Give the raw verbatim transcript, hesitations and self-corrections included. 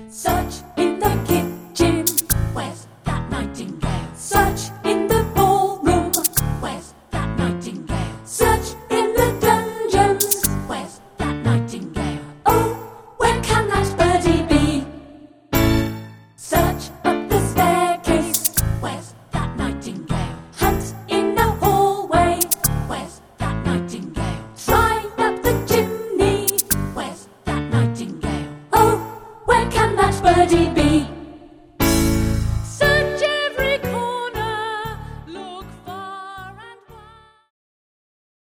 Search in the kitchen, where's that nightingale? Search in the ballroom, where's that nightingale? Search in the dungeons, where's that nightingale? Oh, where can that birdie be? Search up the staircase, where's that nightingale? Hunt in the hallway, where's that nightingale? Try up the chimney, where's that nightingale? Oh, where can that birdie be?